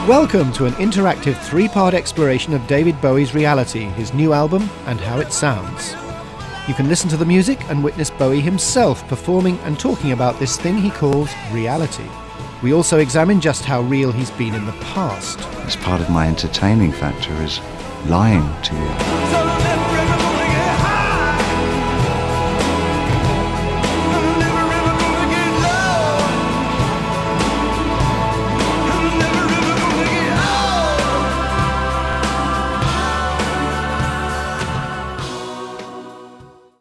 Welcome to an interactive three-part exploration of David Bowie's reality, his new album, and how it sounds. You can listen to the music and witness Bowie himself performing and talking about this thing he calls reality. We also examine just how real he's been in the past. It's part of my entertaining factor is lying to you.